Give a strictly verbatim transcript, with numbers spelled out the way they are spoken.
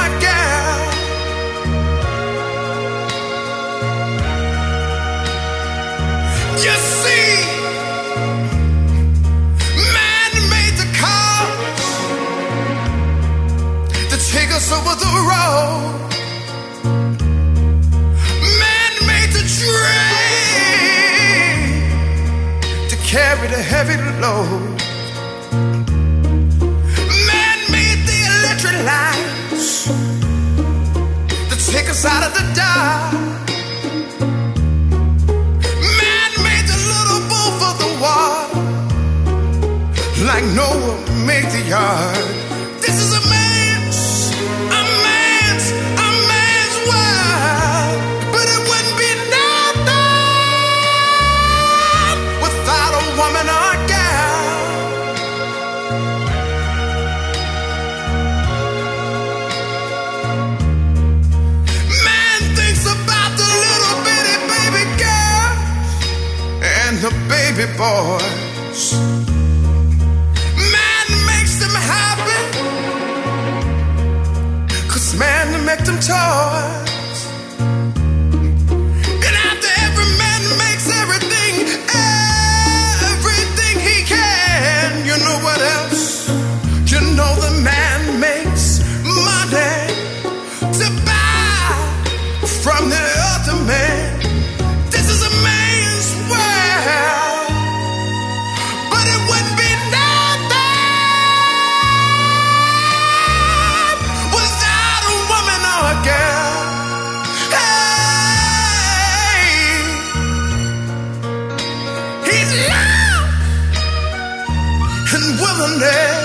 girl. You see, man made the cars to take us over the road. Man made the train to carry the heavy load. Man made the electric lights to take us out of the dark. Like Noah made the ark. This is a man's, a man's, a man's world. But it wouldn't be nothing without a woman or a girl. Man thinks about the little bitty baby girls and the baby boys. Man to make them toys. And after every man makes everything, everything he can, you know what else? You know the man makes money to buy from the other man. This is a man's world, but it wouldn't be nothing girl. Hey, he's love and willingness.